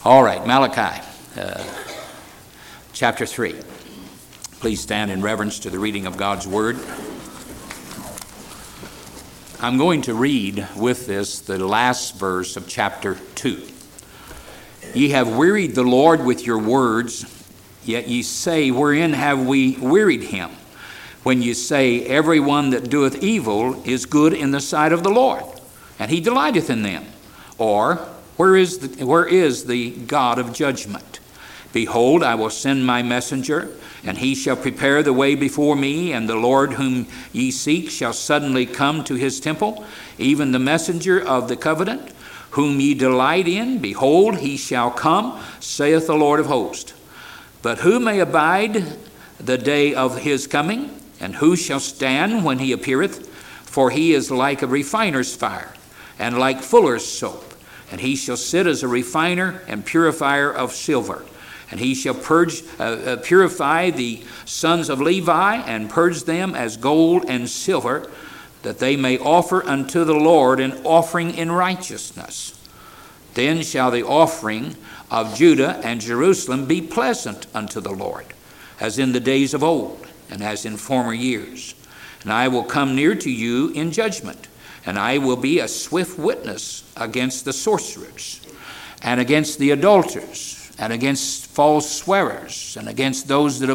All right, Malachi, chapter 3. Please stand in reverence to the reading of God's Word. I'm going to read with this the last verse of chapter 2. Ye have wearied the Lord with your words, yet ye say, wherein have we wearied him? When ye say, every one that doeth evil is good in the sight of the Lord, and he delighteth in them. Or, where is the God of judgment? Behold, I will send my messenger, and he shall prepare the way before me, and the Lord whom ye seek shall suddenly come to his temple, even the messenger of the covenant, whom ye delight in. Behold, he shall come, saith the Lord of hosts. But who may abide the day of his coming? And who shall stand when he appeareth? For he is like a refiner's fire, and like fuller's soap. And he shall sit as a refiner and purifier of silver. And he shall purify the sons of Levi, and purge them as gold and silver, that they may offer unto the Lord an offering in righteousness. Then shall the offering of Judah and Jerusalem be pleasant unto the Lord, as in the days of old, and as in former years. And I will come near to you in judgment, and I will be a swift witness against the sorcerers, and against the adulterers, and against false swearers, and against those that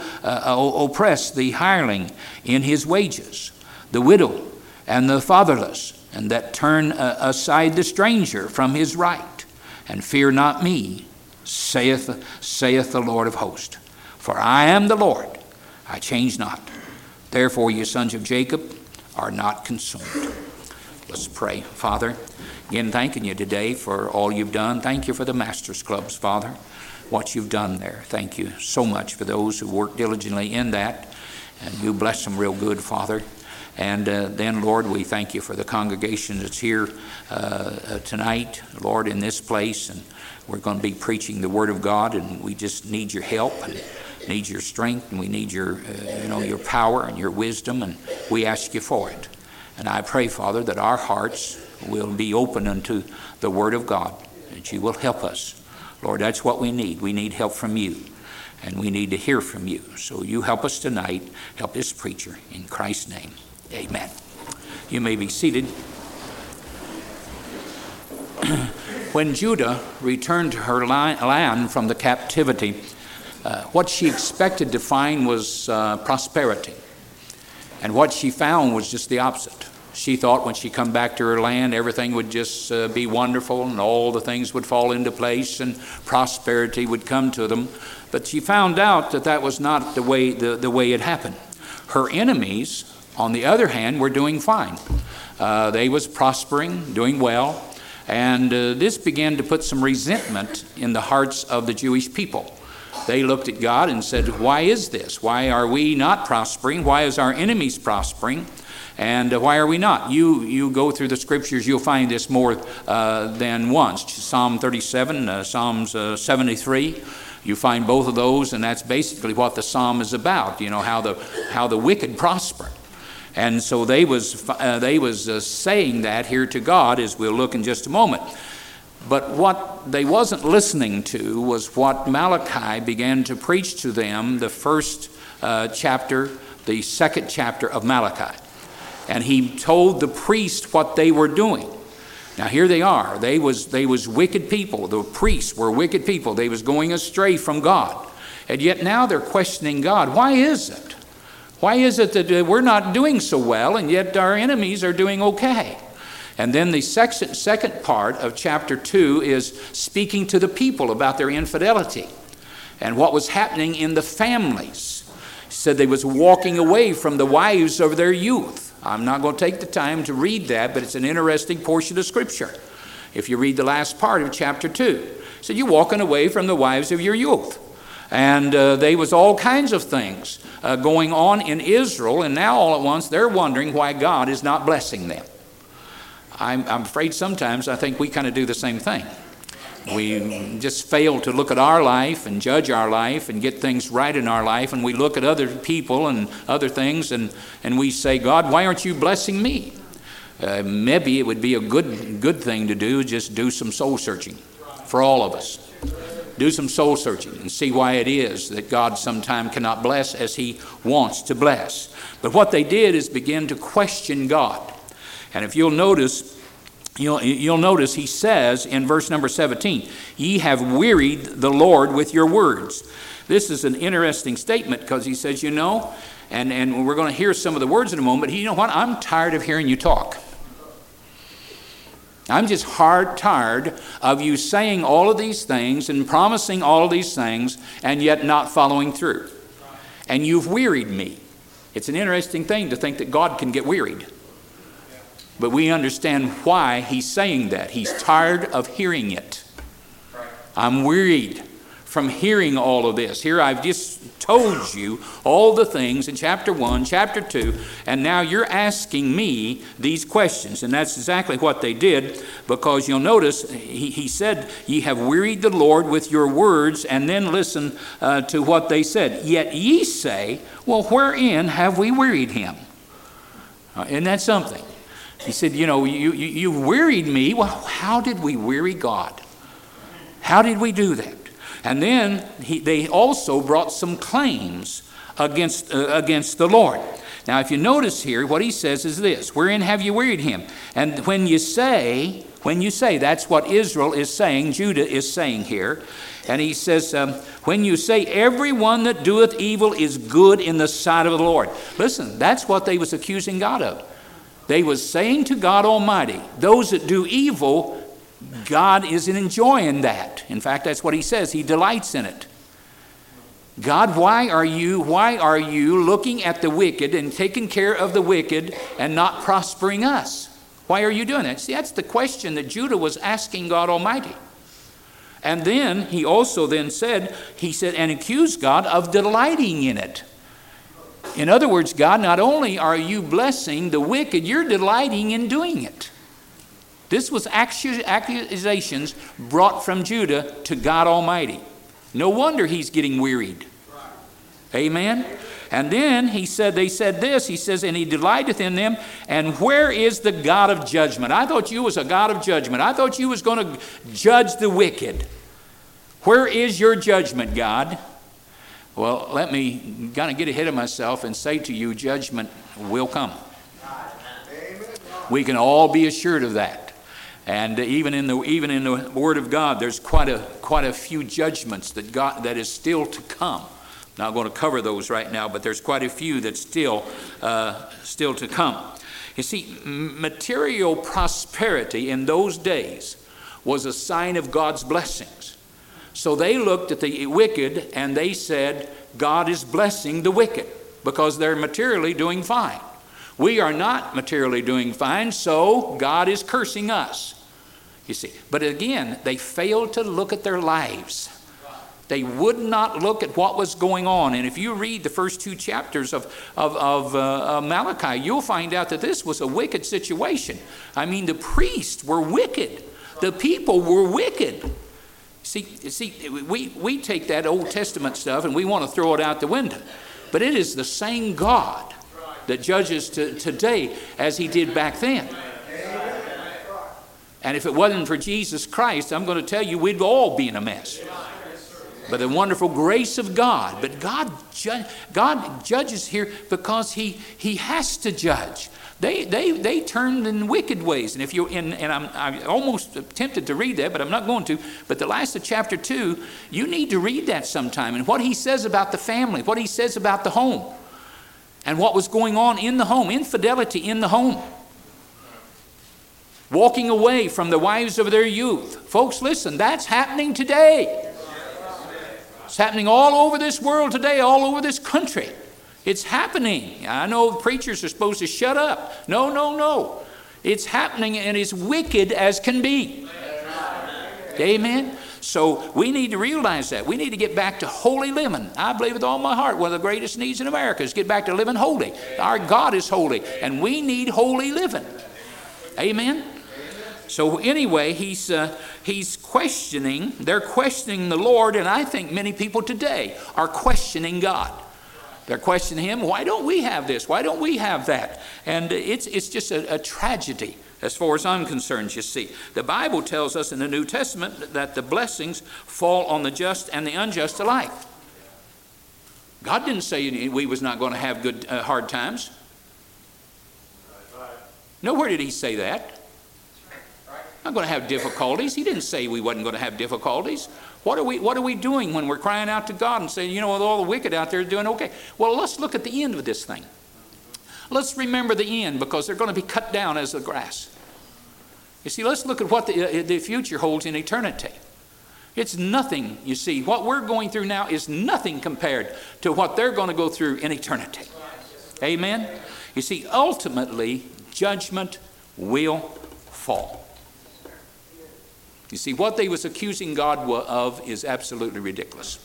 oppress the hireling in his wages, the widow and the fatherless, and that turn aside the stranger from his right. And fear not me, saith the Lord of hosts. For I am the Lord, I change not. Therefore, ye sons of Jacob are not consumed. Let's pray. Father, again, thanking you today for all you've done. Thank you for the Masters Clubs, Father, what you've done there. Thank you so much for those who work diligently in that. And you bless them real good, Father. And then, Lord, we thank you for the congregation that's here tonight, Lord, in this place. And we're going to be preaching the Word of God, and we just need your help and need your strength, and we need your, your power and your wisdom, and we ask you for it. And I pray, Father, that our hearts will be open unto the Word of God, that you will help us. Lord, that's what we need. We need help from you, and we need to hear from you. So you help us tonight. Help this preacher. In Christ's name, amen. You may be seated. When Judah returned to her land from the captivity, what she expected to find was prosperity. And what she found was just the opposite. She thought when she come back to her land, everything would just be wonderful, and all the things would fall into place, and prosperity would come to them. But she found out that that was not the way it happened. Her enemies, on the other hand, were doing fine. They was prospering, doing well, and this began to put some resentment in the hearts of the Jewish people. They looked at God and said, why is this? Why are we not prospering? Why is our enemies prospering? And why are we not? You go through the scriptures, you'll find this more than once. Psalm 37, Psalms 73. You find both of those, and that's basically what the psalm is about. You know, how the wicked prosper. And so they was saying that here to God, as we'll look in just a moment. But what they wasn't listening to was what Malachi began to preach to them, the first chapter, the second chapter of Malachi. And he told the priest what they were doing. Now here they are. They was wicked people. The priests were wicked people. They was going astray from God. And yet now they're questioning God. Why is it? Why is it that we're not doing so well, and yet our enemies are doing okay? And then the second part of chapter 2 is speaking to the people about their infidelity and what was happening in the families. He said they was walking away from the wives of their youth. I'm not going to take the time to read that, but it's an interesting portion of Scripture. If you read the last part of chapter 2, he said you're walking away from the wives of your youth. And there was all kinds of things going on in Israel, and now all at once they're wondering why God is not blessing them. I'm afraid sometimes I think we kind of do the same thing. We just fail to look at our life and judge our life and get things right in our life, and we look at other people and other things, and we say, God, why aren't you blessing me? Maybe it would be a good thing to do, just do some soul searching for all of us. Do some soul searching and see why it is that God sometimes cannot bless as he wants to bless. But what they did is begin to question God. And if you'll notice, you'll notice he says in verse number 17, ye have wearied the Lord with your words. This is an interesting statement because he says, and we're going to hear some of the words in a moment, but you know what? I'm tired of hearing you talk. I'm just tired of you saying all of these things and promising all of these things and yet not following through. And you've wearied me. It's an interesting thing to think that God can get wearied. But we understand why he's saying that. He's tired of hearing it. I'm wearied from hearing all of this. Here I've just told you all the things in chapter 1, chapter 2, and now you're asking me these questions. And that's exactly what they did, because you'll notice he said, ye have wearied the Lord with your words, and then listen to what they said. Yet ye say, well, wherein have we wearied him? Isn't that something? He said, you've wearied me. Well, how did we weary God? How did we do that? And then they also brought some claims against the Lord. Now, if you notice here, what he says is this: wherein have you wearied him? And when you say, that's what Israel is saying, Judah is saying here. And he says, when you say everyone that doeth evil is good in the sight of the Lord. Listen, that's what they was accusing God of. They was saying to God Almighty, those that do evil, God isn't enjoying that. In fact, that's what he says. He delights in it. God, why are you looking at the wicked and taking care of the wicked and not prospering us? Why are you doing that? See, that's the question that Judah was asking God Almighty. And then he also said, and accused God of delighting in it. In other words, God, not only are you blessing the wicked, you're delighting in doing it. This was accusations brought from Judah to God Almighty. No wonder he's getting wearied. Amen? And then they said this, he says, and he delighteth in them, and where is the God of judgment? I thought you was a God of judgment. I thought you was going to judge the wicked. Where is your judgment, God? Well, let me kind of get ahead of myself and say to you, judgment will come. We can all be assured of that. And even in the Word of God, there's quite a few judgments that is still to come. I'm not going to cover those right now, but there's quite a few that's still to come. You see, material prosperity in those days was a sign of God's blessings. So they looked at the wicked and they said, God is blessing the wicked because they're materially doing fine. We are not materially doing fine, so God is cursing us. You see, but again, they failed to look at their lives. They would not look at what was going on. And if you read the first 2 chapters of Malachi, you'll find out that this was a wicked situation. I mean, the priests were wicked. The people were wicked. See, we take that Old Testament stuff and we want to throw it out the window. But it is the same God that judges today as he did back then. And if it wasn't for Jesus Christ, I'm going to tell you, we'd all be in a mess. But the wonderful grace of God. But God judges here because he has to judge. They turned in wicked ways. And I'm almost tempted to read that, but I'm not going to. But the last of chapter 2, you need to read that sometime. And what he says about the family, what he says about the home, and what was going on in the home, infidelity in the home. Walking away from the wives of their youth. Folks, listen, that's happening today. It's happening all over this world today, all over this country. It's happening. I know preachers are supposed to shut up. No. It's happening, and it's wicked as can be. Amen? So we need to realize that. We need to get back to holy living. I believe with all my heart one of the greatest needs in America is get back to living holy. Our God is holy, and we need holy living. Amen? So anyway, he's questioning. They're questioning the Lord, and I think many people today are questioning God. They're questioning him. Why don't we have this? Why don't we have that? And it's just a tragedy as far as I'm concerned, you see. The Bible tells us in the New Testament that the blessings fall on the just and the unjust alike. God didn't say we was not going to have good hard times. Nowhere did he say that. Not going to have difficulties. He didn't say we wasn't going to have difficulties. What are we doing when we're crying out to God and saying, you know, all the wicked out there are doing okay? Well, let's look at the end of this thing. Let's remember the end, because they're going to be cut down as the grass. You see, let's look at what the future holds in eternity. It's nothing, you see. What we're going through now is nothing compared to what they're going to go through in eternity. Amen? You see, ultimately, judgment will fall. You see, what they was accusing God of is absolutely ridiculous.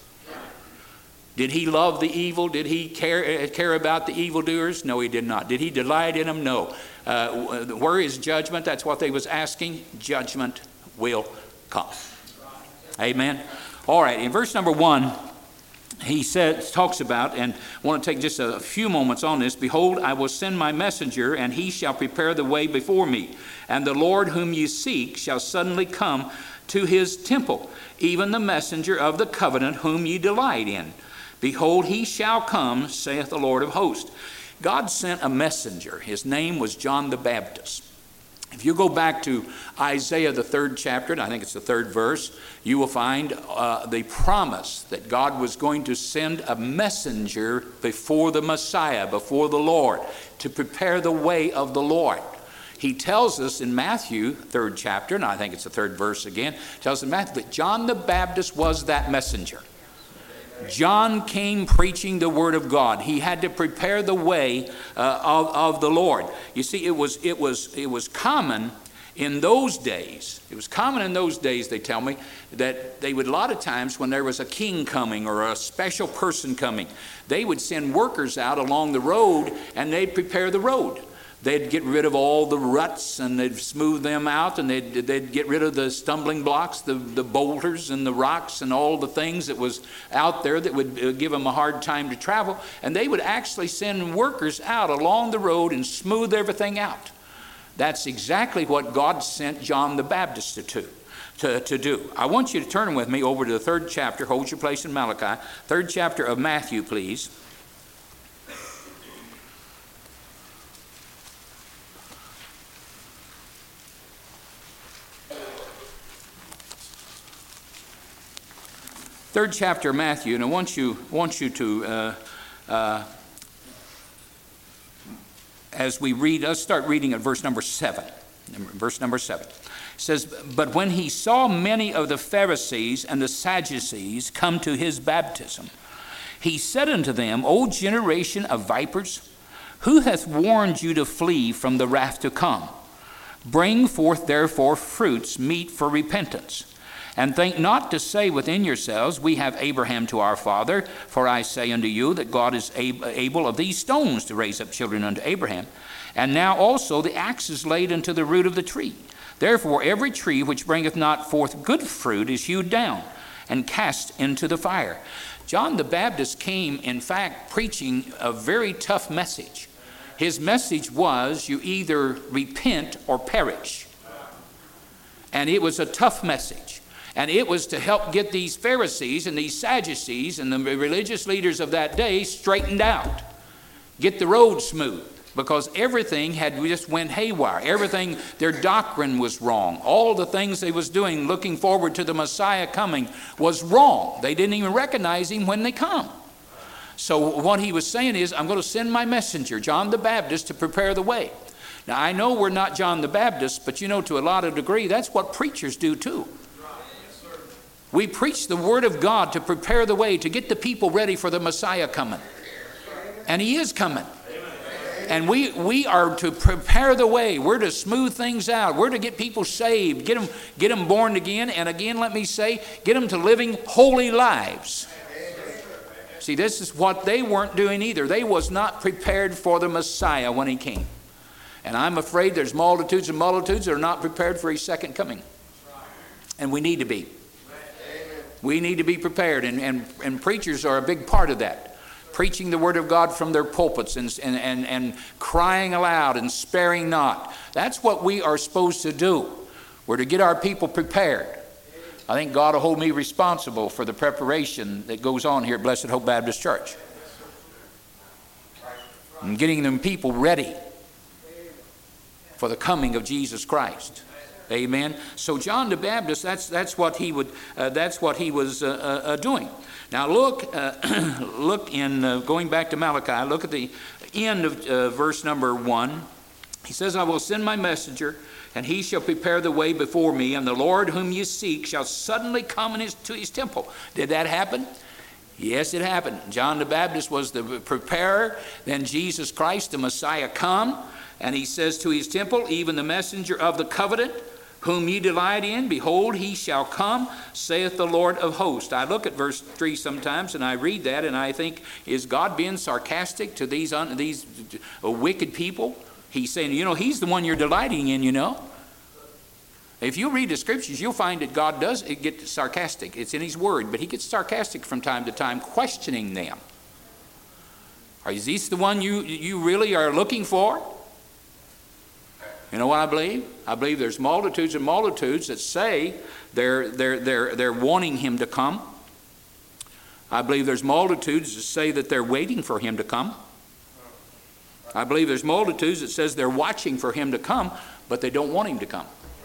Did he love the evil? Did he care about the evildoers? No, he did not. Did he delight in them? No. Where is judgment? That's what they was asking. Judgment will come. Amen. All right, in verse number 1, he talks about, and I want to take just a few moments on this. Behold, I will send my messenger, and he shall prepare the way before me. And the Lord whom you seek shall suddenly come to his temple, even the messenger of the covenant whom ye delight in. Behold, he shall come, saith the Lord of hosts. God sent a messenger. His name was John the Baptist. If you go back to Isaiah, the 3rd chapter, and I think it's the 3rd verse, you will find the promise that God was going to send a messenger before the Messiah, before the Lord, to prepare the way of the Lord. He tells us in Matthew, 3rd chapter, and I think it's the 3rd verse again, tells us in Matthew that John the Baptist was that messenger. John came preaching the word of God. He had to prepare the way of the Lord. You see, it was common in those days. It was common in those days, they tell me, that they would, a lot of times when there was a king coming or a special person coming, they would send workers out along the road and they'd prepare the road. They'd get rid of all the ruts and they'd smooth them out, and they'd get rid of the stumbling blocks, the boulders and the rocks and all the things that was out there that would give them a hard time to travel. And they would actually send workers out along the road and smooth everything out. That's exactly what God sent John the Baptist to do. I want you to turn with me over to the 3rd chapter. Hold your place in Malachi. 3rd chapter of Matthew, please. Third chapter of Matthew, and I want you to, as we read, let's start reading at verse number 7. Verse number 7. It says, But when he saw many of the Pharisees and the Sadducees come to his baptism, he said unto them, O generation of vipers, who hath warned you to flee from the wrath to come? Bring forth therefore fruits meet for repentance. And think not to say within yourselves, We have Abraham to our father. For I say unto you that God is able of these stones to raise up children unto Abraham. And now also the axe is laid unto the root of the tree. Therefore every tree which bringeth not forth good fruit is hewed down and cast into the fire. John the Baptist came, in fact, preaching a very tough message. His message was, you either repent or perish. And it was a tough message. And it was to help get these Pharisees and these Sadducees and the religious leaders of that day straightened out. Get the road smooth. Because everything just went haywire. Everything, their doctrine was wrong. All the things they was doing, looking forward to the Messiah coming, was wrong. They didn't even recognize him when they come. So what he was saying is, I'm going to send my messenger, John the Baptist, to prepare the way. Now, I know we're not John the Baptist, but you know, to a lot of degree, that's what preachers do too. We preach the word of God to prepare the way, to get the people ready for the Messiah coming. And he is coming. And we are to prepare the way. We're to smooth things out. We're to get people saved, get them born again. And again, let me say, get them to living holy lives. See, this is what they weren't doing either. They was not prepared for the Messiah when he came. And I'm afraid there's multitudes and multitudes that are not prepared for his second coming. And we need to be. We need to be prepared, and preachers are a big part of that. preaching the Word of God from their pulpits and crying aloud and sparing not. That's what we are supposed to do. We're to get our people prepared. I think God will hold me responsible for the preparation that goes on here at Blessed Hope Baptist Church. And getting them people ready for the coming of Jesus Christ. Amen. So John the Baptist, that's what he was doing. Now look in going back to Malachi. Look at the end of verse number 1. He says, "I will send my messenger, and he shall prepare the way before me, and the Lord whom you seek shall suddenly come to his temple." Did that happen? Yes, it happened. John the Baptist was the preparer. Then Jesus Christ, the Messiah, come, and he says to his temple, "Even the messenger of the covenant, whom ye delight in, behold, he shall come, saith the Lord of hosts." I look at verse 3 sometimes, and I read that, and I think, is God being sarcastic to these wicked people? He's saying, he's the one you're delighting in, If you read the scriptures, you'll find that God does get sarcastic. It's in his word, but he gets sarcastic from time to time, questioning them. Is this the one you really are looking for? You know what I believe? I believe there's multitudes and multitudes that say they're wanting him to come. I believe there's multitudes that say that they're waiting for him to come. I believe there's multitudes that says they're watching for him to come, but they don't want him to come.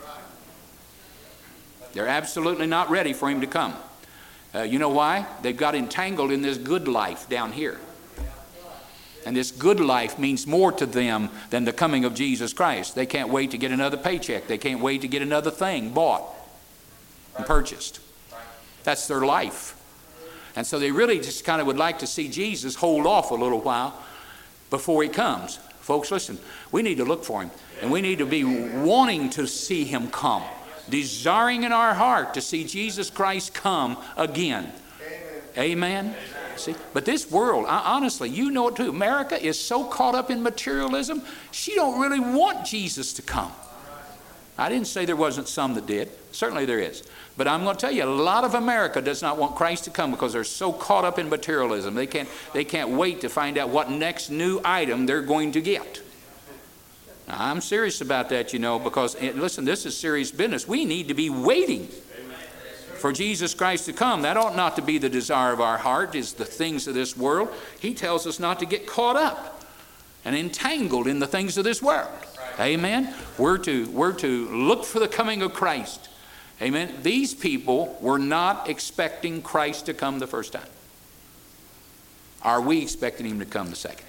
They're absolutely not ready for him to come. You know why? They've got entangled in this good life down here. And this good life means more to them than the coming of Jesus Christ. They can't wait to get another paycheck. They can't wait to get another thing bought and purchased. That's their life. And so they really just kind of would like to see Jesus hold off a little while before he comes. Folks, listen, we need to look for him. And we need to be wanting to see him come. Desiring in our heart to see Jesus Christ come again. Amen. Amen. See, but this world, honestly, you know it too. America is so caught up in materialism, she don't really want Jesus to come. I didn't say there wasn't some that did. Certainly there is. But I'm going to tell you, a lot of America does not want Christ to come because they're so caught up in materialism. They can't wait to find out what next new item they're going to get. Now, I'm serious about that, because, listen, this is serious business. We need to be waiting for Jesus Christ to come. That ought not to be the desire of our heart, is the things of this world. He tells us not to get caught up and entangled in the things of this world. Amen. We're to look for the coming of Christ. Amen. These people were not expecting Christ to come the first time. Are we expecting him to come the second?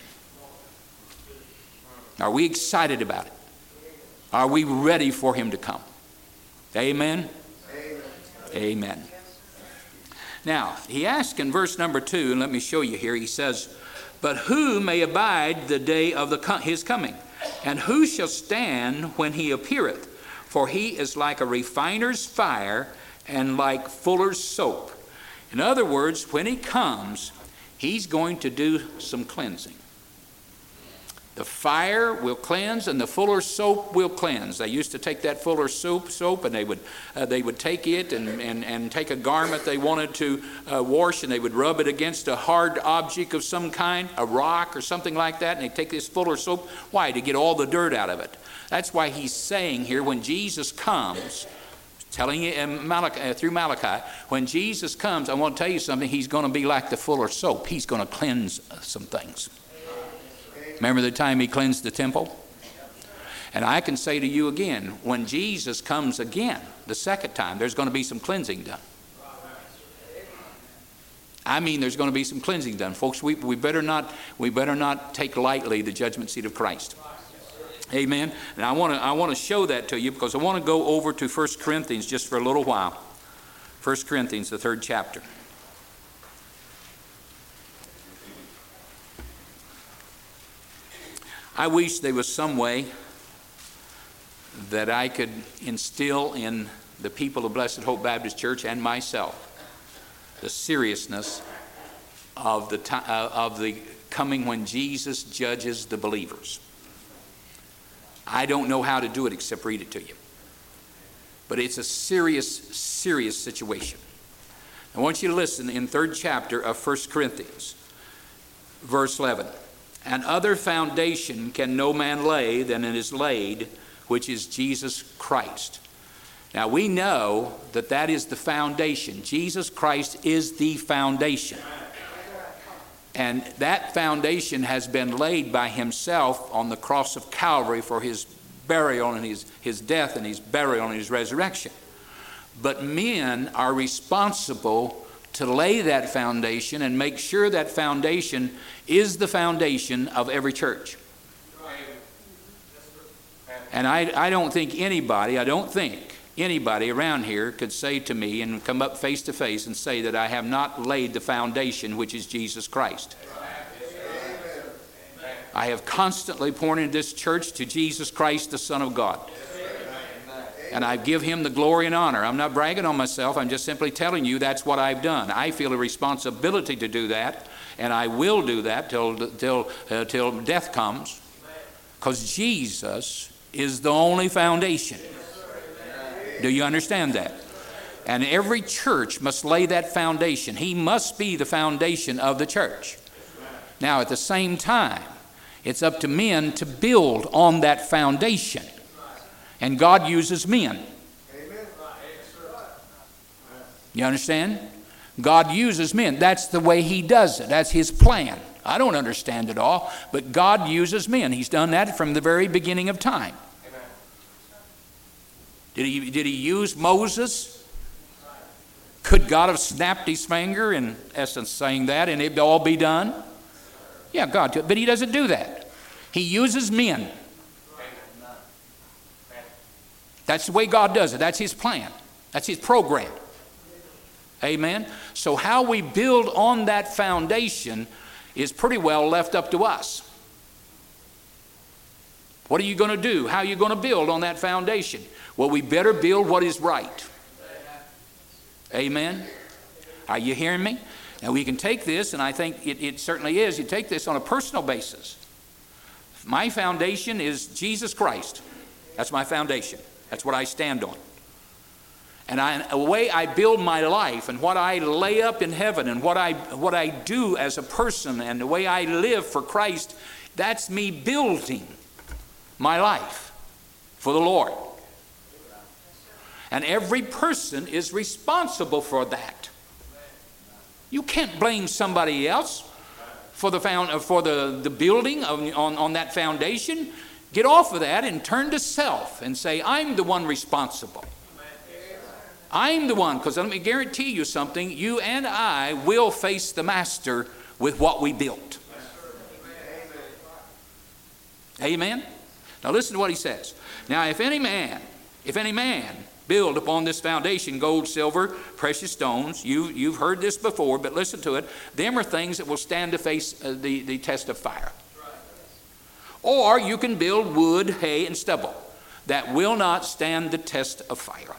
Are we excited about it? Are we ready for him to come? Amen. Amen. Now, he asks in verse number 2, and let me show you here, he says, "But who may abide the day of his coming? And who shall stand when he appeareth? For he is like a refiner's fire and like fuller's soap." In other words, when he comes, he's going to do some cleansing. The fire will cleanse, and the fuller's soap will cleanse. They used to take that fuller's soap, and they would take it and take a garment they wanted to wash, and they would rub it against a hard object of some kind, a rock or something like that, and they take this fuller's soap. Why? To get all the dirt out of it. That's why he's saying here, when Jesus comes, telling you through Malachi, when Jesus comes, I want to tell you something. He's going to be like the fuller's soap. He's going to cleanse some things. Remember the time he cleansed the temple? And I can say to you again, when Jesus comes again, the second time, there's going to be some cleansing done. I mean, there's going to be some cleansing done. Folks, we better not take lightly the judgment seat of Christ. Amen. And I want to show that to you, because I want to go over to 1 Corinthians just for a little while. 1 Corinthians, the 3rd chapter. I wish there was some way that I could instill in the people of Blessed Hope Baptist Church and myself the seriousness of the coming when Jesus judges the believers. I don't know how to do it except read it to you. But it's a serious, serious situation. I want you to listen in 3rd chapter of 1 Corinthians. verse 11. And other foundation can no man lay than it is laid, which is Jesus Christ. Now we know that that is the foundation. Jesus Christ is the foundation. And that foundation has been laid by himself on the cross of Calvary for his burial and his death and his burial and his resurrection. But men are responsible to lay that foundation and make sure that foundation is the foundation of every church. And I don't think anybody around here could say to me and come up face to face and say that I have not laid the foundation, which is Jesus Christ. I have constantly pointed this church to Jesus Christ, the Son of God. And I give him the glory and honor. I'm not bragging on myself. I'm just simply telling you that's what I've done. I feel a responsibility to do that, and I will do that till death comes, because Jesus is the only foundation. Do you understand that? And every church must lay that foundation. He must be the foundation of the church. Now, at the same time, it's up to men to build on that foundation. And God uses men. You understand? God uses men. That's the way he does it. That's his plan. I don't understand it all, but God uses men. He's done that from the very beginning of time. Did he use Moses? Could God have snapped his finger, in essence saying that, and it'd all be done? Yeah, God could, but he doesn't do that. He uses men. That's the way God does it. That's his plan. That's his program. Amen? So how we build on that foundation is pretty well left up to us. What are you going to do? How are you going to build on that foundation? Well, we better build what is right. Amen? Are you hearing me? Now we can take this, and I think it certainly is. You take this on a personal basis. My foundation is Jesus Christ. That's my foundation. That's what I stand on. And the way I build my life and what I lay up in heaven and what I do as a person and the way I live for Christ, that's me building my life for the Lord. And every person is responsible for that. You can't blame somebody else for the building on that foundation. Get off of that and turn to self and say, I'm the one responsible. I'm the one, because let me guarantee you something, you and I will face the master with what we built. Amen? Now listen to what he says. Now if any man build upon this foundation gold, silver, precious stones, you've heard this before, but listen to it, them are things that will stand to face the test of fire. Or you can build wood, hay, and stubble that will not stand the test of fire.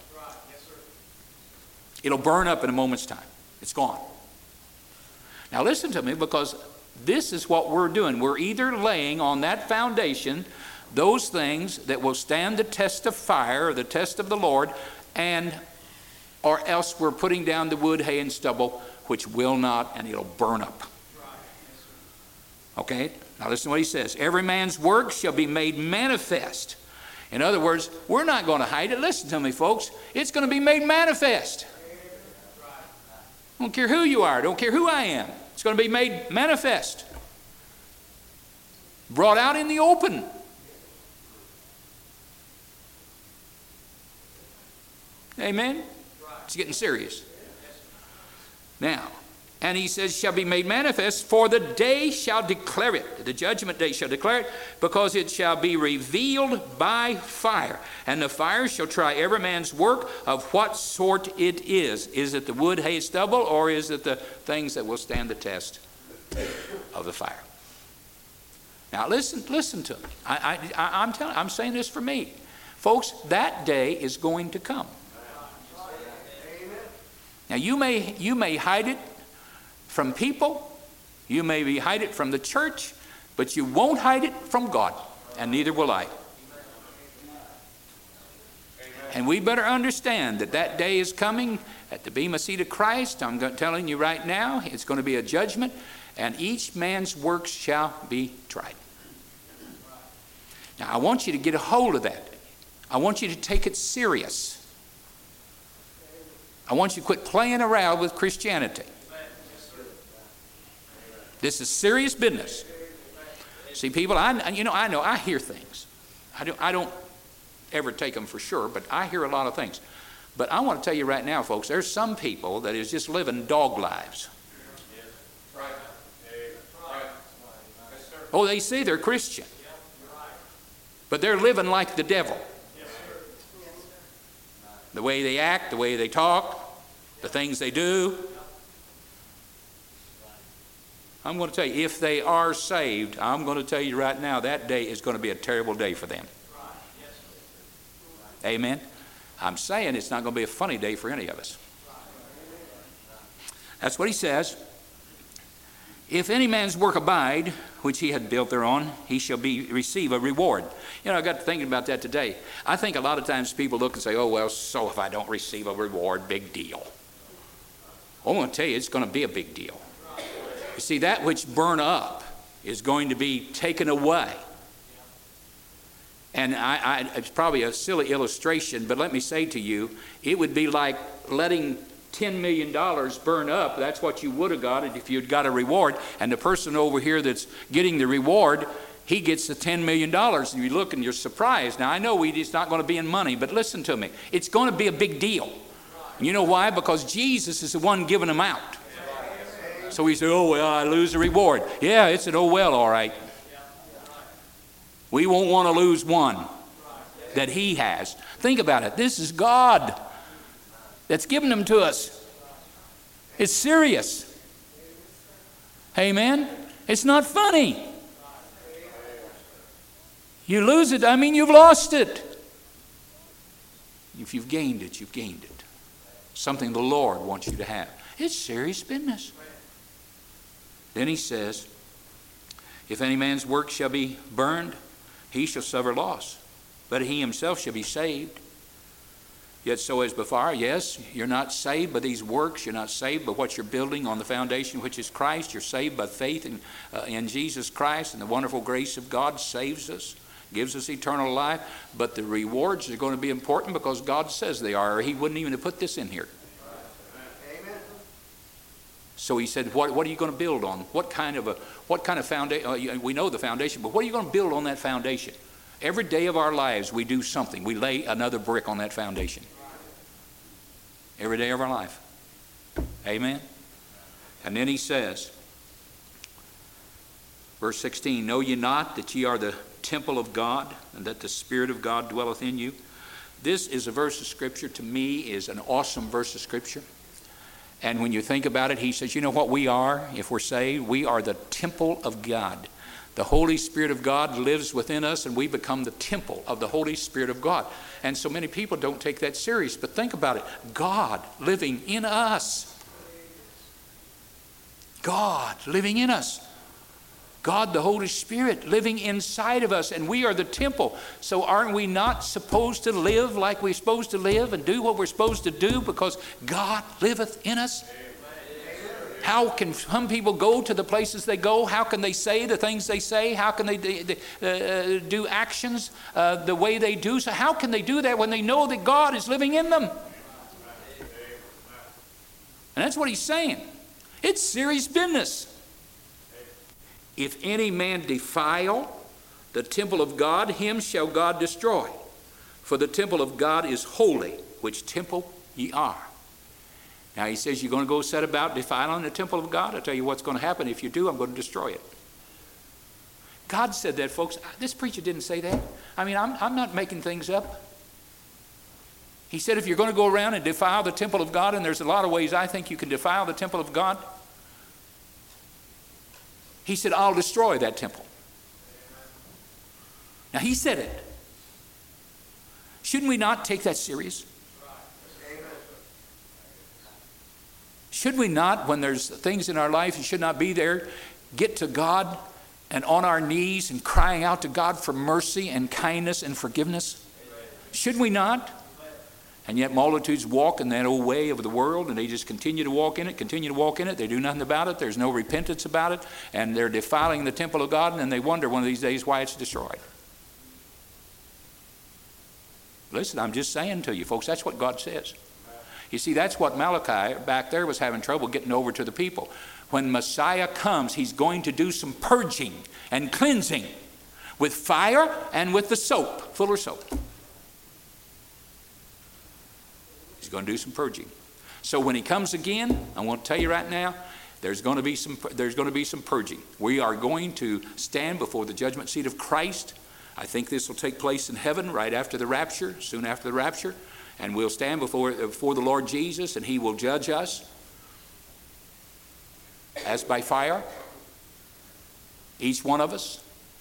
It'll burn up in a moment's time. It's gone. Now listen to me, because this is what we're doing. We're either laying on that foundation those things that will stand the test of fire, or the test of the Lord, or else we're putting down the wood, hay, and stubble, which will not, and it'll burn up. Okay? Now listen to what he says. Every man's work shall be made manifest. In other words, we're not going to hide it. Listen to me, folks. It's going to be made manifest. I don't care who you are. I don't care who I am. It's going to be made manifest. Brought out in the open. Amen? It's getting serious. Now, and he says, shall be made manifest, for the day shall declare it. The judgment day shall declare it, because it shall be revealed by fire. And the fire shall try every man's work of what sort it is. Is it the wood, hay, stubble, or is it the things that will stand the test of the fire? Now listen to me. I'm saying this for me. Folks, that day is going to come. Now you may hide it from people, you may hide it from the church, but you won't hide it from God, and neither will I. And we better understand that day is coming at the Bema Seat of Christ. I'm telling you right now, it's going to be a judgment, and each man's works shall be tried. Now, I want you to get a hold of that. I want you to take it serious. I want you to quit playing around with Christianity. This is serious business. See, people, I know I hear things. I don't ever take them for sure, but I hear a lot of things. But I want to tell you right now, folks, there's some people that is just living dog lives. Oh, they say they're Christian, but they're living like the devil. The way they act, the way they talk, the things they do. I'm going to tell you, if they are saved, I'm going to tell you right now, that day is going to be a terrible day for them. Amen? I'm saying it's not going to be a funny day for any of us. That's what he says. If any man's work abide, which he had built thereon, he shall receive a reward. You know, I got to thinking about that today. I think a lot of times people look and say, oh, well, so if I don't receive a reward, big deal. Well, I'm going to tell you, it's going to be a big deal. You see, that which burn up is going to be taken away. And it's probably a silly illustration, but let me say to you, it would be like letting $10 million burn up. That's what you would have got if you'd got a reward. And the person over here that's getting the reward, he gets the $10 million. And you look and you're surprised. Now, I know it's not going to be in money, but listen to me. It's going to be a big deal. You know why? Because Jesus is the one giving them out. So we say, oh, well, I lose the reward. Yeah, it's an oh, well, all right. We won't want to lose one that he has. Think about it. This is God that's given them to us. It's serious. Amen? It's not funny. You lose it, I mean, you've lost it. If you've gained it, you've gained it. Something the Lord wants you to have. It's serious business. Then he says, if any man's work shall be burned, he shall suffer loss, but he himself shall be saved. Yet so as before, yes, you're not saved by these works. You're not saved by what you're building on the foundation, which is Christ. You're saved by faith in Jesus Christ, and the wonderful grace of God saves us, gives us eternal life. But the rewards are going to be important because God says they are, or he wouldn't even have put this in here. So he said, what are you going to build on? What kind of foundation? We know the foundation, but what are you going to build on that foundation? Every day of our lives, we do something. We lay another brick on that foundation. Every day of our life. Amen? And then he says, verse 16, know ye not that ye are the temple of God, and that the Spirit of God dwelleth in you? This is a verse of Scripture, to me, is an awesome verse of Scripture. And when you think about it, he says, you know what we are if we're saved? We are the temple of God. The Holy Spirit of God lives within us, and we become the temple of the Holy Spirit of God. And so many people don't take that serious. But think about it. God living in us. God living in us. God, the Holy Spirit, living inside of us, and we are the temple. So aren't we not supposed to live like we're supposed to live and do what we're supposed to do because God liveth in us? How can some people go to the places they go? How can they say the things they say? How can they do actions the way they do? So how can they do that when they know that God is living in them? And that's what he's saying. It's serious business. If any man defile the temple of God, him shall God destroy. For the temple of God is holy, which temple ye are. Now he says you're going to go set about defiling the temple of God. I'll tell you what's going to happen. If you do, I'm going to destroy it. God said that, folks. This preacher didn't say that. I mean, I'm not making things up. He said if you're going to go around and defile the temple of God, and there's a lot of ways I think you can defile the temple of God, he said, I'll destroy that temple. Now, he said it. Shouldn't we not take that serious? Should we not, when there's things in our life you should not be there, get to God and on our knees and crying out to God for mercy and kindness and forgiveness? Should we not? And yet multitudes walk in that old way of the world, and they just continue to walk in it, continue to walk in it. They do nothing about it. There's no repentance about it. And they're defiling the temple of God, and then they wonder one of these days why it's destroyed. Listen, I'm just saying to you, folks, that's what God says. You see, that's what Malachi back there was having trouble getting over to the people. When Messiah comes, he's going to do some purging and cleansing with fire and with the soap, fuller soap. He's going to do some purging. So when he comes again, I want to tell you right now, there's going to be some purging. We are going to stand before the judgment seat of Christ. I think this will take place in heaven right after the rapture, soon after the rapture. And we'll stand before the Lord Jesus, and he will judge us as by fire, each one of us.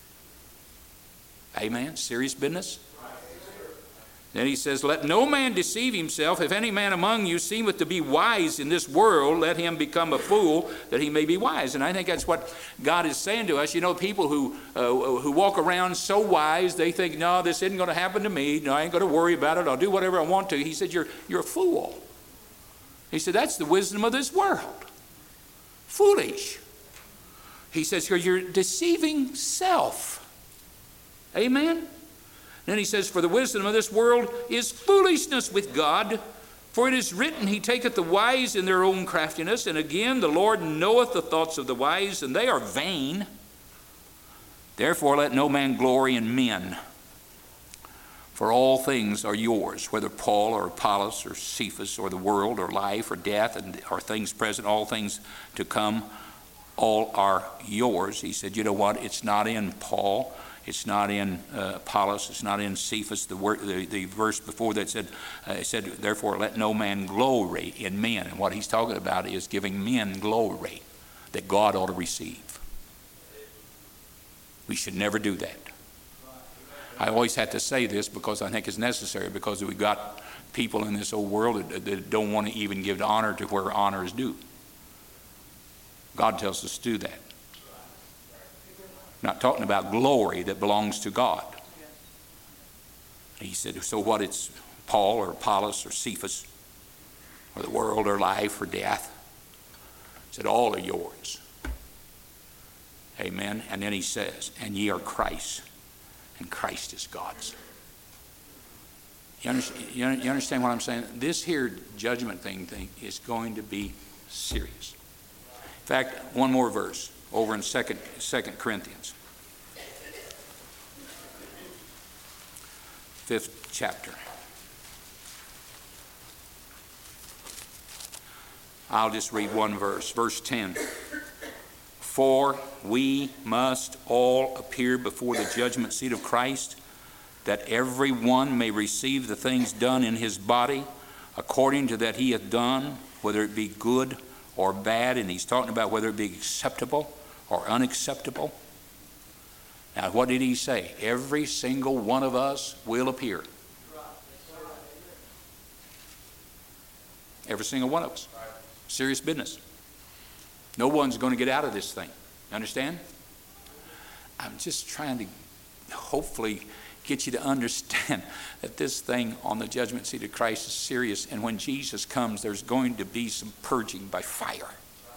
Amen. Serious business. Then he says, let no man deceive himself. If any man among you seemeth to be wise in this world, let him become a fool, that he may be wise. And I think that's what God is saying to us. You know, people who walk around so wise, they think, no, this isn't going to happen to me. No, I ain't going to worry about it. I'll do whatever I want to. He said, you're a fool. He said, that's the wisdom of this world. Foolish. He says, because you're deceiving self. Amen? Then he says, for the wisdom of this world is foolishness with God. For it is written, he taketh the wise in their own craftiness. And again, the Lord knoweth the thoughts of the wise, and they are vain. Therefore let no man glory in men. For all things are yours, whether Paul or Apollos or Cephas or the world or life or death or things present, all things to come, all are yours. He said, you know what? It's not in Paul. It's not in Apollos. It's not in Cephas. The verse before that said, therefore let no man glory in men. And what he's talking about is giving men glory that God ought to receive. We should never do that. I always have to say this because I think it's necessary, because we've got people in this old world that don't want to even give honor to where honor is due. God tells us to do that. Not talking about glory that belongs to God. He said, so what, it's Paul or Apollos or Cephas or the world or life or death? He said, all are yours. Amen. And then he says, and ye are Christ, and Christ is God's. You understand what I'm saying? This here judgment thing is going to be serious. In fact, one more verse over in 2 Corinthians. 5th chapter. I'll just read one verse. Verse 10. For we must all appear before the judgment seat of Christ, that every one may receive the things done in his body according to that he hath done, whether it be good or bad. And he's talking about whether it be acceptable or unacceptable. Now, what did he say? Every single one of us will appear. Every single one of us. Serious business. No one's going to get out of this thing. Understand? I'm just trying to hopefully get you to understand that this thing on the judgment seat of Christ is serious. And when Jesus comes, there's going to be some purging by fire.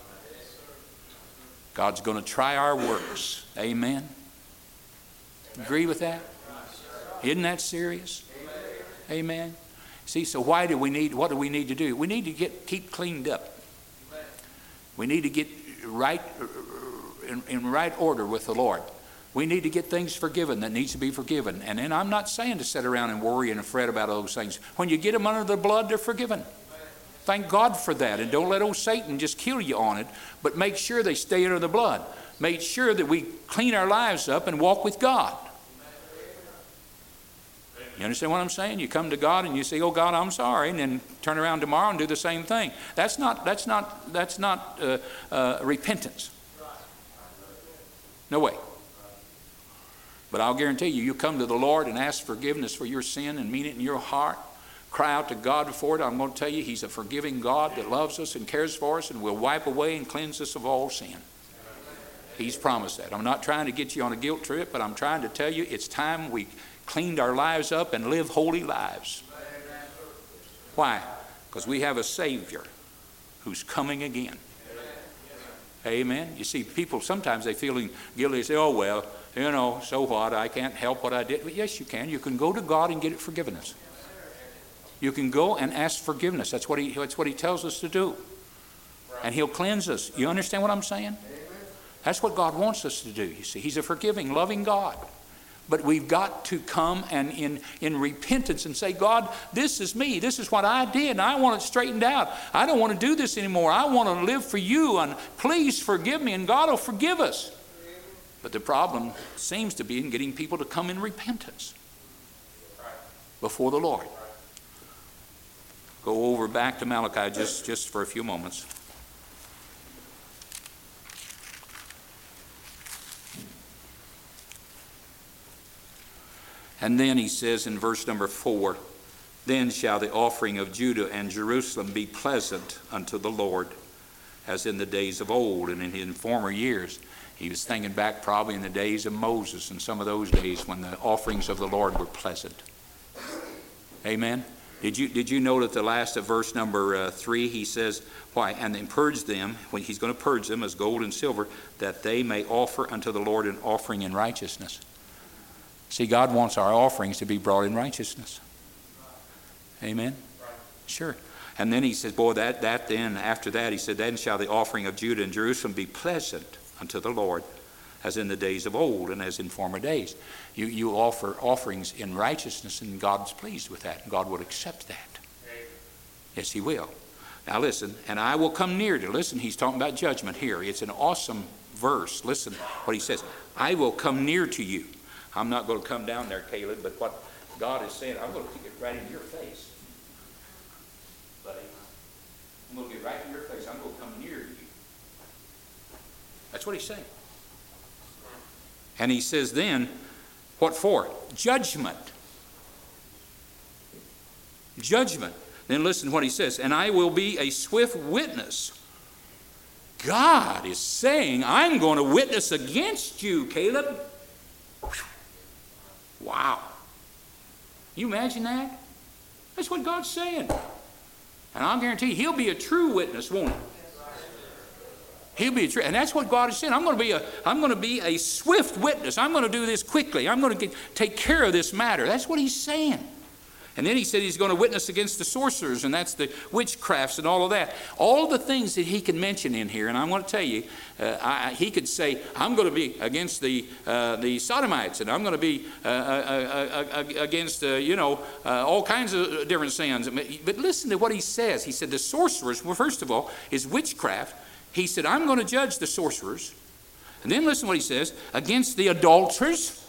God's going to try our works. Amen. Agree with that? Isn't that serious? Amen. See, so what do we need to do? We need to keep cleaned up. We need to get right in right order with the Lord. We need to get things forgiven that needs to be forgiven. And then I'm not saying to sit around and worry and fret about those things. When you get them under the blood, they're forgiven. Thank God for that. And don't let old Satan just kill you on it, but make sure they stay under the blood. Make sure that we clean our lives up and walk with God. You understand what I'm saying? You come to God and you say, "Oh God, I'm sorry," and then turn around tomorrow and do the same thing. That's not repentance. No way. But I'll guarantee you, you come to the Lord and ask forgiveness for your sin and mean it in your heart. Cry out to God for it. I'm going to tell you, He's a forgiving God that loves us and cares for us and will wipe away and cleanse us of all sin. He's promised that. I'm not trying to get you on a guilt trip, but I'm trying to tell you it's time we cleaned our lives up and live holy lives. Why? Because we have a Savior who's coming again. Amen. You see, people sometimes they feeling guilty. They say, oh, well, you know, so what? I can't help what I did. But yes, you can. You can go to God and get forgiveness. You can go and ask forgiveness. That's what he tells us to do. And He'll cleanse us. You understand what I'm saying? That's what God wants us to do, you see. He's a forgiving, loving God. But we've got to come and in repentance and say, God, this is me. This is what I did, and I want it straightened out. I don't want to do this anymore. I want to live for you, and please forgive me, and God will forgive us. But the problem seems to be in getting people to come in repentance before the Lord. Go over back to Malachi just for a few moments. And then he says in verse number 4, then shall the offering of Judah and Jerusalem be pleasant unto the Lord, as in the days of old and in former years. He was thinking back probably in the days of Moses and some of those days when the offerings of the Lord were pleasant. Amen. Did you know that the last of verse number 3, he says, why? And then purge them, when he's going to purge them as gold and silver, that they may offer unto the Lord an offering in righteousness. See, God wants our offerings to be brought in righteousness. Amen? Sure. And then he says, boy, that then, after that, he said, then shall the offering of Judah and Jerusalem be pleasant unto the Lord, as in the days of old and as in former days. You offer offerings in righteousness, and God's pleased with that, and God would accept that. Yes, He will. Now listen, and I will come near to, listen, he's talking about judgment here. It's an awesome verse. Listen what he says. I will come near to you. I'm not going to come down there, Caleb, but what God is saying, I'm going to get right in your face. Buddy, I'm going to get right in your face. I'm going to come near to you. That's what he's saying. And he says then, what for? Judgment. Judgment. Then listen to what he says. And I will be a swift witness. God is saying, I'm going to witness against you, Caleb. Wow. You imagine that? That's what God's saying. And I'll guarantee you, He'll be a true witness, won't He? He'll be a true, and that's what God is saying. I'm going to be a swift witness. I'm going to do this quickly. I'm going to take care of this matter. That's what He's saying. And then He said He's going to witness against the sorcerers, and that's the witchcrafts and all of that. All the things that He can mention in here, and I want to tell you, He could say, I'm going to be against the Sodomites, and I'm going to be against, all kinds of different sins. But listen to what He says. He said the sorcerers, well, first of all, is witchcraft. He said, I'm going to judge the sorcerers. And then listen to what He says, against the adulterers.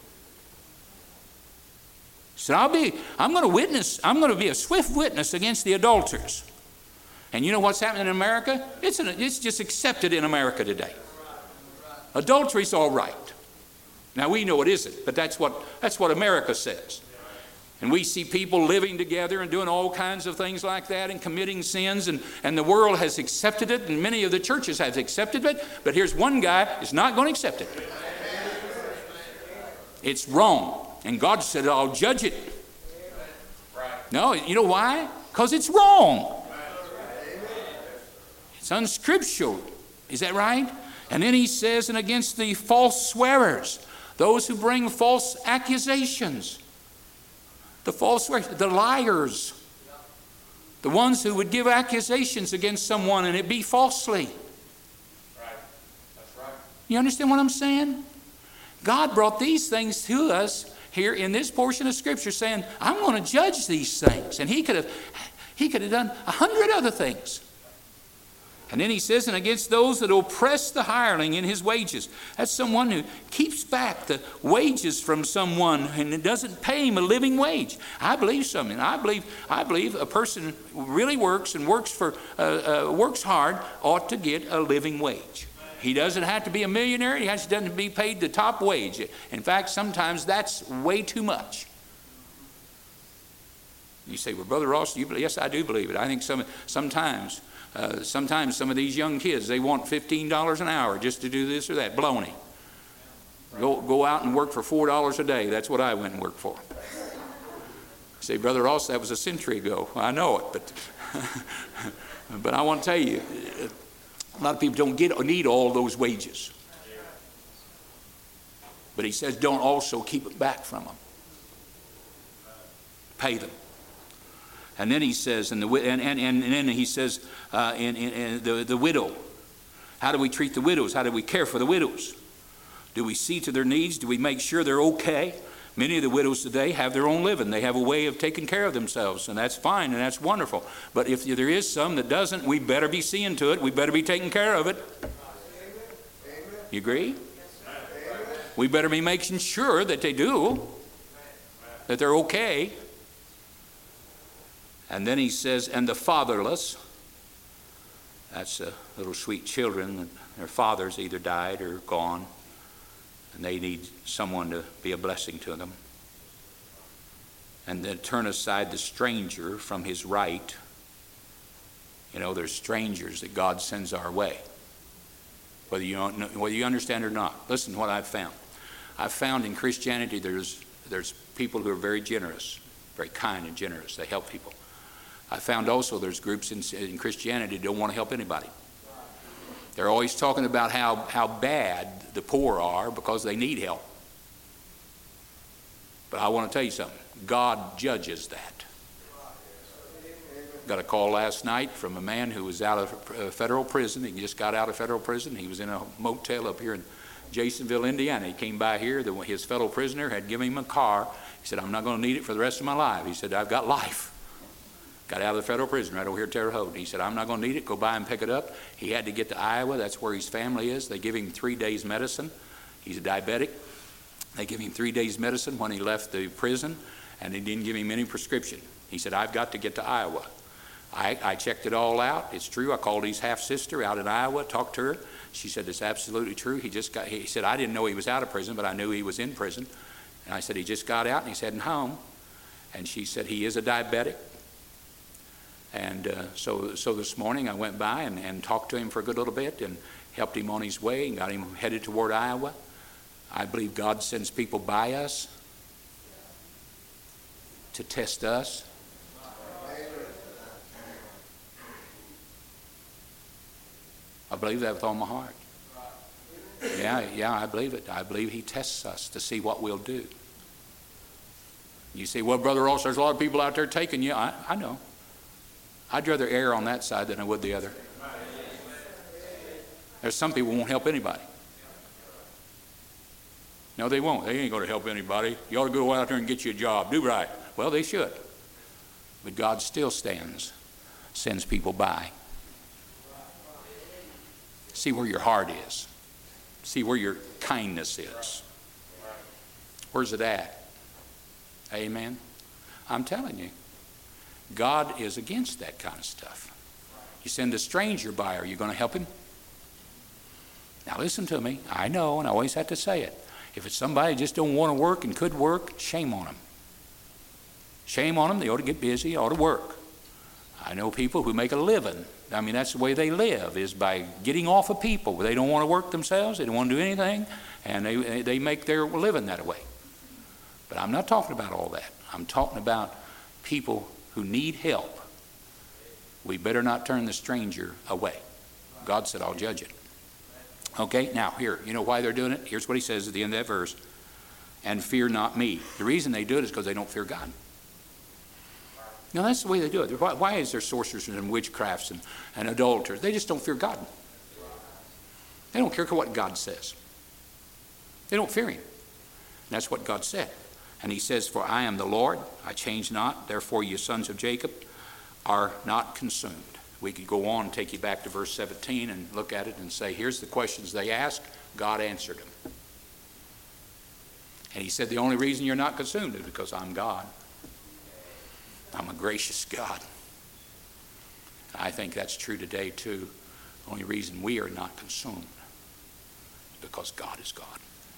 He said, I'm going to be a swift witness against the adulterers. And you know what's happening in America? It's just accepted in America today. Adultery's all right. Now we know it isn't, but that's what America says. And we see people living together and doing all kinds of things like that and committing sins, and the world has accepted it, and many of the churches have accepted it, but here's one guy who's not going to accept it. It's wrong. And God said, I'll judge it. No, you know why? Because it's wrong. It's unscriptural. Is that right? And then He says, and against the false swearers, those who bring false accusations. The false swearers, the liars. The ones who would give accusations against someone and it be falsely. Right. That's right. You understand what I'm saying? God brought these things to us here in this portion of Scripture, saying, I'm going to judge these things. And he could have done 100 other things. And then He says, and against those that oppress the hireling in his wages. That's someone who keeps back the wages from someone and doesn't pay him a living wage. I believe something. I believe a person who really works and works hard ought to get a living wage. He doesn't have to be a millionaire. He doesn't be paid the top wage. In fact, sometimes that's way too much. You say, well, Brother Ross, do you believe? Yes, I do believe it. I think sometimes some of these young kids, they want $15 an hour just to do this or that. Baloney. Go out and work for $4 a day. That's what I went and worked for. Say, Brother Ross, that was a century ago. I know it, but I want to tell you, a lot of people don't need all those wages. But he says, don't also keep it back from them. Pay them. And then he says, and then he says, the widow. How do we treat the widows? How do we care for the widows? Do we see to their needs? Do we make sure they're okay? Many of the widows today have their own living. They have a way of taking care of themselves, and that's fine, and that's wonderful. But if there is some that doesn't, we better be seeing to it. We better be taking care of it. You agree? We better be making sure that they do, that they're okay. And then he says, and the fatherless. That's little sweet children that their fathers either died or gone, and they need someone to be a blessing to them. And then turn aside the stranger from his right. You know, there's strangers that God sends our way, whether you understand or not. Listen to what I've found. I've found in Christianity there's people who are very generous, very kind and generous. They help people. I found also there's groups in Christianity that don't want to help anybody. They're always talking about how bad the poor are because they need help. But I want to tell you something. God judges that. Got a call last night from a man who was out of federal prison. He just got out of federal prison. He was in a motel up here in Jasonville, Indiana. He came by here. His fellow prisoner had given him a car. He said, I'm not going to need it for the rest of my life. He said, I've got life. Got out of the federal prison right over here at Terre Haute. He said, I'm not going to need it. Go by and pick it up. He had to get to Iowa. That's where his family is. They give him 3 days medicine. He's a diabetic. They give him 3 days medicine when he left the prison, and they didn't give him any prescription. He said, I've got to get to Iowa. I checked it all out. It's true. I called his half-sister out in Iowa, talked to her. She said, it's absolutely true. He said, I didn't know he was out of prison, but I knew he was in prison. And I said, he just got out and he's heading home. And she said, he is a diabetic. And so this morning I went by and talked to him for a good little bit and helped him on his way and got him headed toward Iowa. I believe God sends people by us to test us. I believe that with all my heart. Yeah, I believe it. I believe he tests us to see what we'll do. You say, well, Brother Ross, there's a lot of people out there taking you. I know. I'd rather err on that side than I would the other. There's some people who won't help anybody. No, they won't. They ain't going to help anybody. You ought to go out there and get you a job. Do right. Well, they should. But God still sends people by. See where your heart is. See where your kindness is. Where's it at? Amen. I'm telling you, God is against that kind of stuff. You send a stranger by, are you going to help him? Now listen to me. I know, and I always have to say it. If it's somebody who just don't want to work and could work, shame on them. Shame on them. They ought to get busy, they ought to work. I know people who make a living. I mean, that's the way they live, is by getting off of people. They don't want to work themselves. They don't want to do anything, and they make their living that way. But I'm not talking about all that. I'm talking about people who need help. We better not turn the stranger away. God said, I'll judge it. Okay, now here, you know why they're doing it? Here's what he says at the end of that verse. And fear not me. The reason they do it is because they don't fear God. You know, that's the way they do it. Why is there sorcerers and witchcrafts and adulterers? They just don't fear God. They don't care what God says. They don't fear him. And that's what God said. And he says, for I am the Lord, I change not. Therefore, you sons of Jacob are not consumed. We could go on and take you back to verse 17 and look at it and say, here's the questions they asked. God answered them. And he said, the only reason you're not consumed is because I'm God. I'm a gracious God. I think that's true today too. The only reason we are not consumed is because God is God.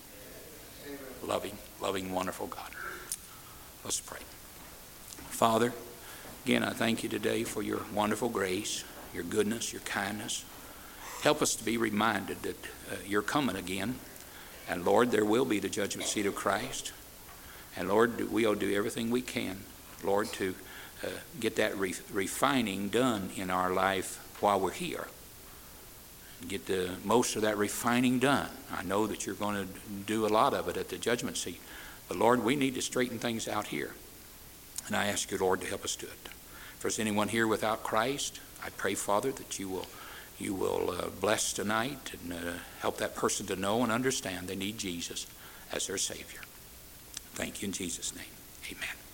Loving, wonderful God. Let's pray. Father, again, I thank you today for your wonderful grace, your goodness, your kindness. Help us to be reminded that you're coming again. And Lord, there will be the judgment seat of Christ. And Lord, we'll do everything we can Lord, to get that refining done in our life while we're here. Get the most of that refining done. I know that you're going to do a lot of it at the judgment seat. But Lord, we need to straighten things out here. And I ask you, Lord, to help us do it. If there's anyone here without Christ, I pray, Father, that you will bless tonight and help that person to know and understand they need Jesus as their Savior. Thank you in Jesus' name. Amen.